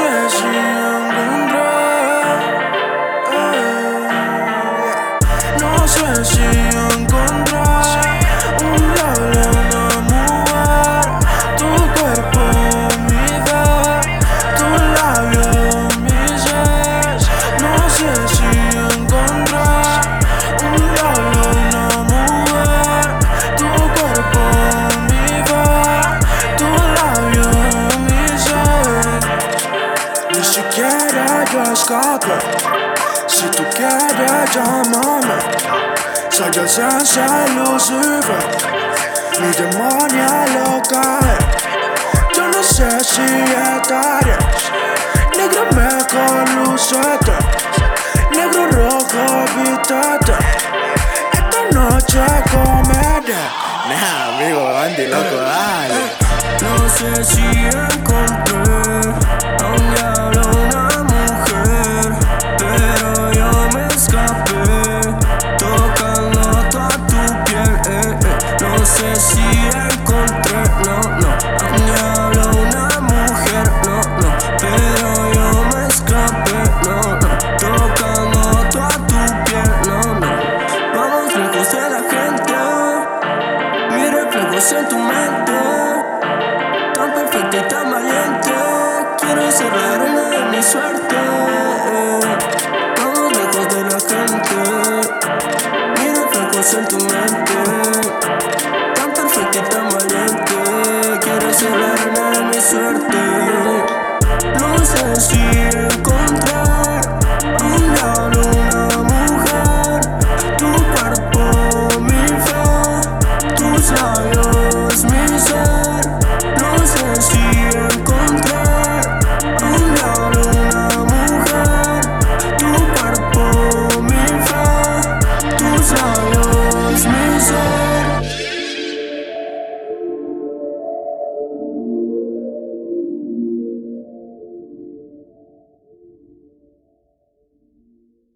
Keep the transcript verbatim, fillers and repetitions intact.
sé si encontrar, eh, no sé si encontrar un labio, una mujer, tu cuerpo, mi fe, tu labio, mi ser. No sé si encontrar un labio, una mujer, tu cuerpo, mi fe, tu labio, mi ser. Ni siquiera yo escape. Si tú quieres llamarme, soy el sensei Lucifer, mi demonia loca. Yo no sé si estarías, negro me con lucete, negro rojo vítete, esta noche comedia. Nah, amigo, Andy, loco, dale. No sé si encontré a un diablo, una mujer, pero yo me escapé, tocando toda tu piel, eh, eh. No sé si encontré, no, no, a un diablo, una mujer, no, no, pero yo me escapé, no, no, tocando toda tu piel, no, no. Vamos lejos de la gente, mi reflejo en tu mente, tan perfecta y tan valiente. Quiero ser la reina de mi suerte. Vamos lejos de la gente, mi reflejo en tu mente, tan perfecta y tan valiente. Quiero ser la reina de mi suerte. No sé si